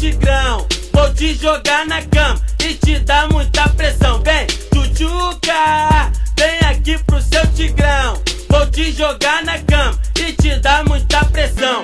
tigrão. Vou te jogar na cama e te dar muita pressão. Vem, tchutchuca, vem aqui pro seu tigrão. Vou te jogar na cama e te dar muita pressão.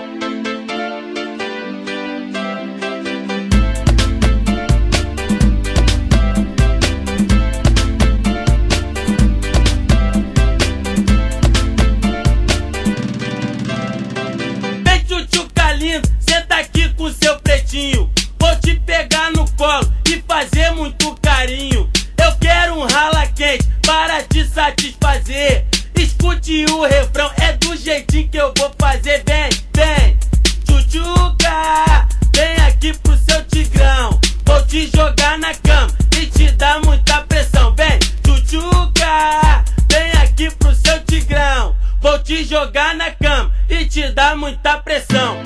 Vem, tchutchuca lindo, senta aqui com seu pretinho. Vou te pegar no colo e fazer muito carinho. Eu quero um rala quente para te satisfazer. Escute o refrão, é do jeitinho que eu vou fazer. Vem, vem, tchutchuca, vem aqui pro seu tigrão. Vou te jogar na cama e te dar muita pressão. Vem, tchutchuca, vem aqui pro seu tigrão. Vou te jogar na cama e te dar muita pressão.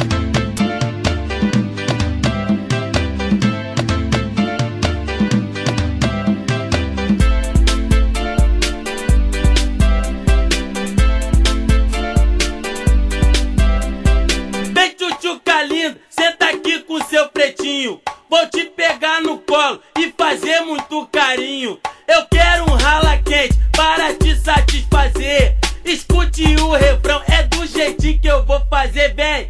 Senta aqui com seu pretinho. Vou te pegar no colo e fazer muito carinho. Eu quero um rala quente para te satisfazer. Escute o refrão, é do jeitinho que eu vou fazer. Vem,